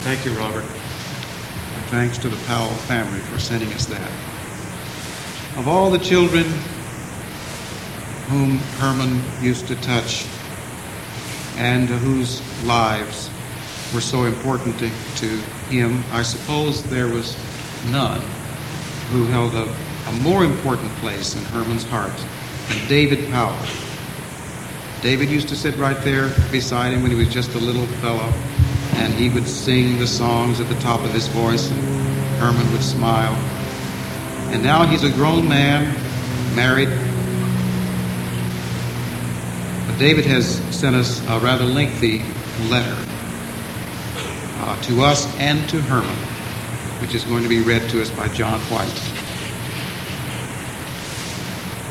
Thank you, Robert. Thanks to the Powell family for sending us that. Of all the children whom Herman used to touch and whose lives were so important to him, I suppose there was none who held a more important place in Herman's heart than David Powell. David used to sit right there beside him when he was just a little fellow, and he would sing the songs at the top of his voice, and Herman would smile. And now he's a grown man, married. But David has sent us a rather lengthy letter to us and to Herman, which is going to be read to us by John White.